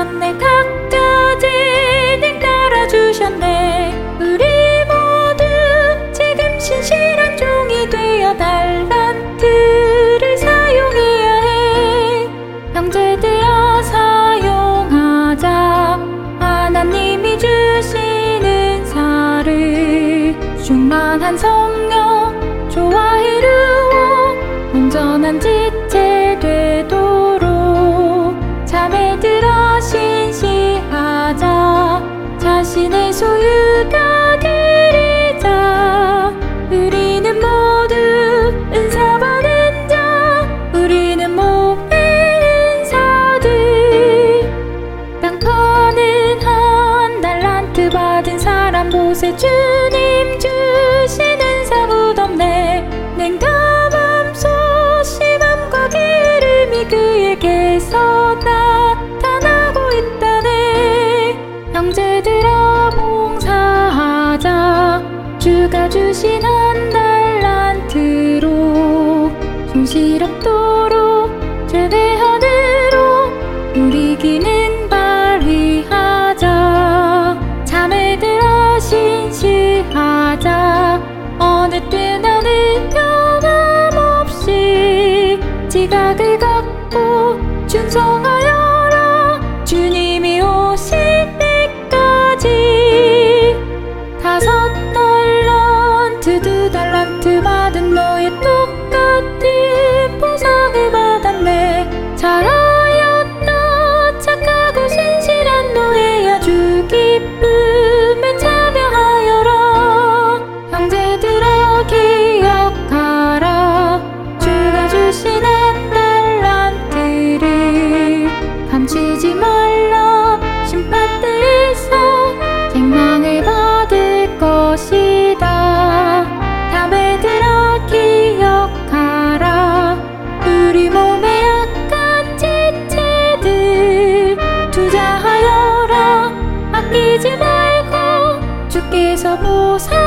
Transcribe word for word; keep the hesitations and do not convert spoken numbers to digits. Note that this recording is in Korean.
주셨네. 각가지 ning 깔아주셨네. 우리 모두 지금 신실한 종이 되어 달란트를 사용해야 해. 형제들아 사용하자. 하나님이 주시는 사를 충만한 성령 좋아 이루어 온전한 지체 되도록 자매들아 신실하자. 자신의 소유가 드리자. 우리는 모두 은사 받은 자. 우리는 몸의 은사들. 땅 파는 한 달란트 받은 사람 곳에 주님 주신 은사 묻었네. 냉담함 소심함과 기름이 그에게서 나타나고 있다네. 형제들아 봉사하자. 주가 주신 한 달란트로 성실함도록 제대하도록 우리 기능 발휘하자. 자매들아 신실하자. 어느 때나 늘 변함없이 지각을 갖고 충성하여라. 주님이 오실 때까지. 다섯 달란트 두 달란트 받은 너의 똑같은 보상을 받았네. 잘하였다 착하고 신실한 노예야. 주 기쁨에 참여하여라. 형제들아 기억하라. 주가 주신 한 달란트를 감추지 말라. 심판대에서 책망을 받을 것이다. 자매들아 기억하라. 우리 몸의 약한 지체들 투자하여라. 아끼지 말고 주께서 보상